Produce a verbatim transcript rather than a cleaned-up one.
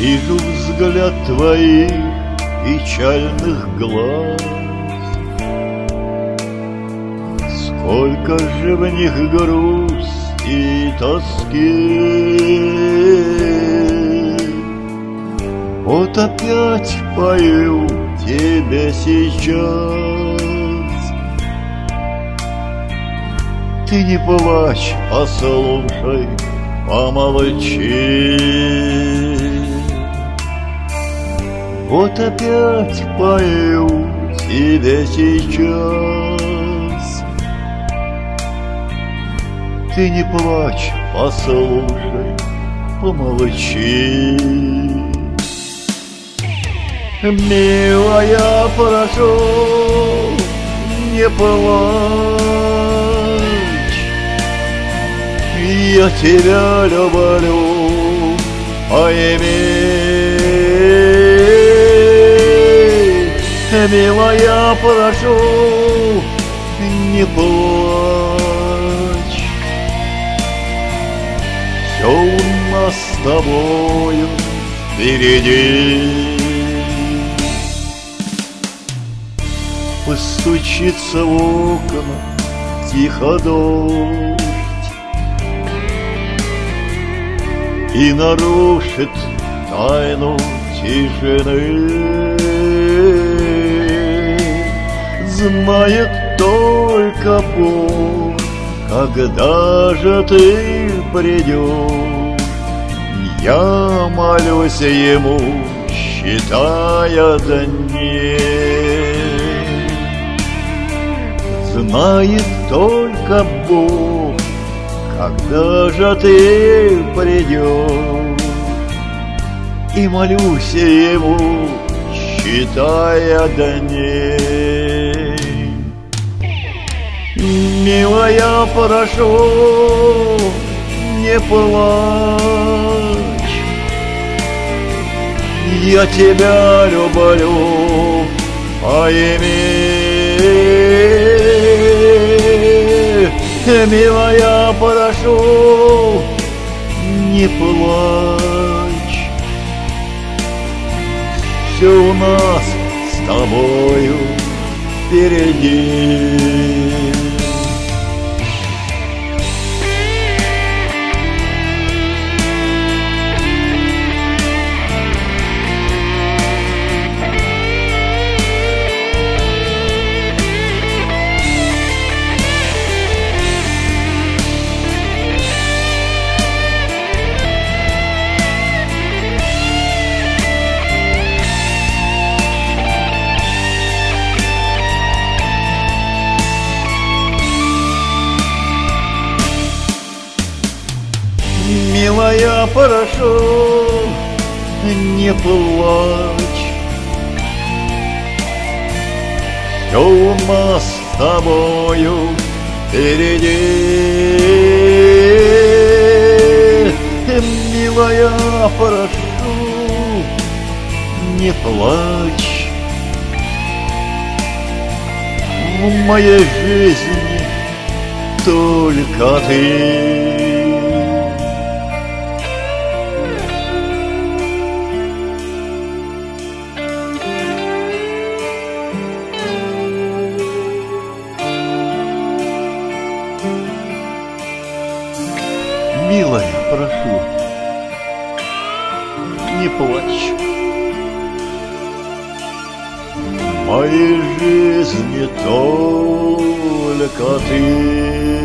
Вижу взгляд твоих печальных глаз. Сколько же в них грусти и тоски. Вот опять пою тебе сейчас. Ты не плачь, послушай, помолчи. Вот опять пою тебе сейчас. Ты не плачь, послушай, помолчи. Милая, прошу, не плачь. Я тебя люблю, пойми. Милая, прошу, не плачь. Все у нас с тобою впереди. Постучится в окна тихо дождь и нарушит тайну тишины. Знает только Бог, когда же ты придешь. Я молюсь ему, считая дни. Знает только Бог, когда же ты придешь. И молюсь ему, считая дни. Милая, прошу, не плачь. Я тебя люблю, пойми. Милая, прошу, не плачь. Все у нас с тобою впереди. Милая, прошу, не плачь. Все у нас с тобою впереди. Милая, прошу, не плачь. В моей жизни только ты. Милая, прошу, не плачь. В моей жизни только ты.